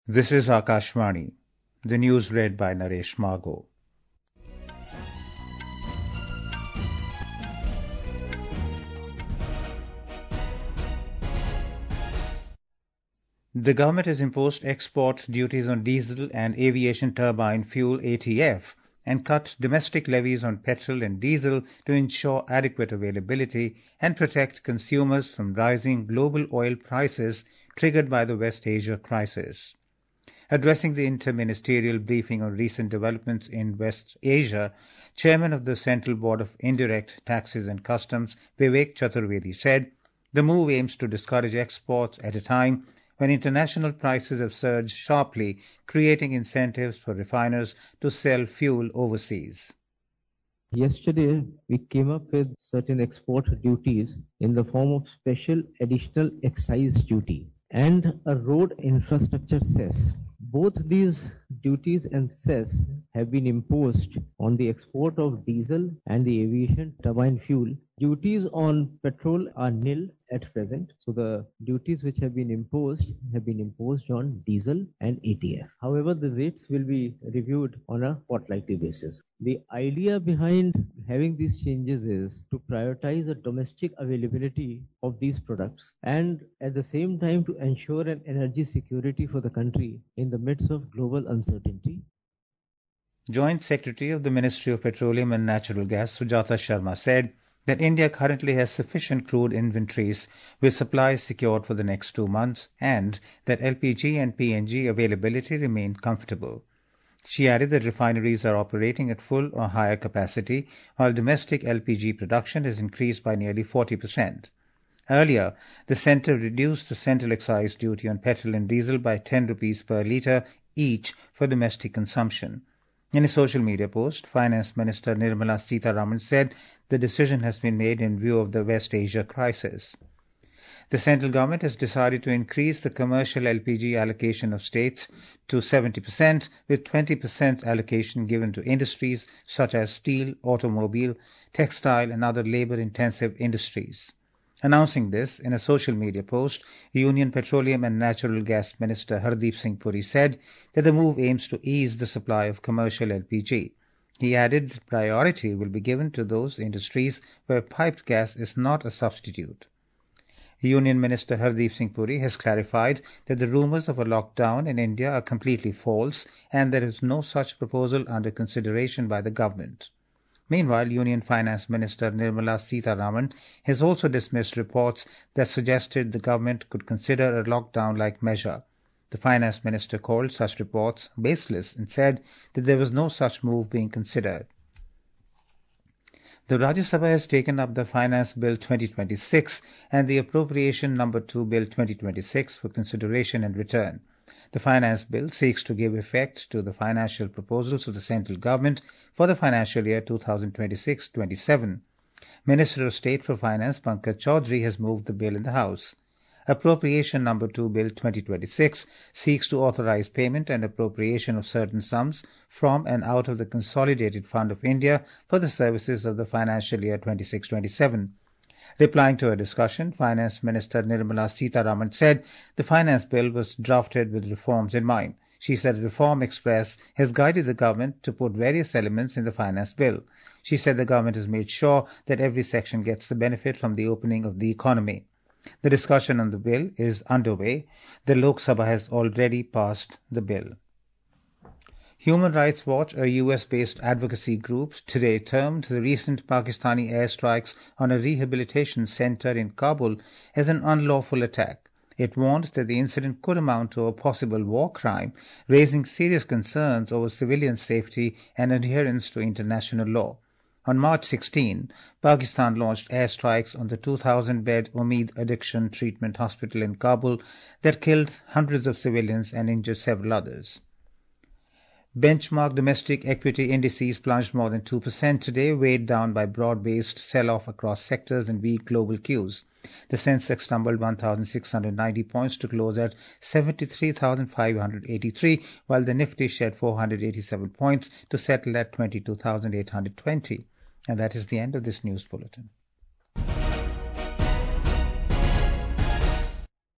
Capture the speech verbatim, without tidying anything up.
This is Akashvani. The news read by Naresh Margo. The government has imposed export duties on diesel and aviation turbine fuel A T F and cut domestic levies on petrol and diesel to ensure adequate availability and protect consumers from rising global oil prices triggered by the West Asia crisis. Addressing the inter-ministerial briefing on recent developments in West Asia, Chairman of the Central Board of Indirect Taxes and Customs, Vivek Chaturvedi, said the move aims to discourage exports at a time when international prices have surged sharply, creating incentives for refiners to sell fuel overseas. Yesterday, we came up with certain export duties in the form of special additional excise duty and a road infrastructure cess. Both these duties and cess have been imposed on the export of diesel and the aviation turbine fuel. Duties on petrol are nil at present. So the duties which have been imposed have been imposed on diesel and A T F. However, the rates will be reviewed on a fortnightly basis. The idea behind having these changes is to prioritize a domestic availability of these products and at the same time to ensure an energy security for the country in the midst of global uncertainty. Joint Secretary of the Ministry of Petroleum and Natural Gas, Sujata Sharma, said that India currently has sufficient crude inventories with supplies secured for the next two months and that L P G and P N G availability remain comfortable. She added that refineries are operating at full or higher capacity, while domestic L P G production has increased by nearly forty percent. Earlier, the centre reduced the central excise duty on petrol and diesel by ten rupees per litre each for domestic consumption. In a social media post, Finance Minister Nirmala Sitharaman said the decision has been made in view of the West Asia crisis. The central government has decided to increase the commercial L P G allocation of states to seventy percent, with twenty percent allocation given to industries such as steel, automobile, textile and other labour-intensive industries. Announcing this in a social media post, Union Petroleum and Natural Gas Minister Hardeep Singh Puri said that the move aims to ease the supply of commercial L P G. He added priority will be given to those industries where piped gas is not a substitute. Union Minister Hardeep Singh Puri has clarified that the rumours of a lockdown in India are completely false and there is no such proposal under consideration by the government. Meanwhile, Union Finance Minister Nirmala Sitharaman has also dismissed reports that suggested the government could consider a lockdown-like measure. The Finance Minister called such reports baseless and said that there was no such move being considered. The Rajya Sabha has taken up the Finance Bill twenty twenty-six and the Appropriation Number two Bill twenty twenty-six for consideration and return. The Finance Bill seeks to give effect to the financial proposals of the central government for the financial year twenty twenty-six twenty-seven. Minister of State for Finance Pankaj Chaudhary has moved the bill in the House. Appropriation Number two Bill twenty twenty-six seeks to authorize payment and appropriation of certain sums from and out of the Consolidated Fund of India for the services of the financial year twenty-six twenty-seven. Replying to a discussion, Finance Minister Nirmala Sitharaman said the finance bill was drafted with reforms in mind. She said Reform Express has guided the government to put various elements in the finance bill. She said the government has made sure that every section gets the benefit from the opening of the economy. The discussion on the bill is underway. The Lok Sabha has already passed the bill. Human Rights Watch, a U S-based advocacy group, today termed the recent Pakistani airstrikes on a rehabilitation center in Kabul as an unlawful attack. It warned that the incident could amount to a possible war crime, raising serious concerns over civilian safety and adherence to international law. On March sixteenth, Pakistan launched airstrikes on the two thousand bed Umeed Addiction Treatment Hospital in Kabul that killed hundreds of civilians and injured several others. Benchmark domestic equity indices plunged more than two percent today, weighed down by broad-based sell-off across sectors and weak global cues. The Sensex tumbled one thousand six hundred ninety points to close at seventy-three thousand five hundred eighty-three, while the Nifty shed four hundred eighty-seven points to settle at twenty-two thousand eight hundred twenty. And that is the end of this news bulletin.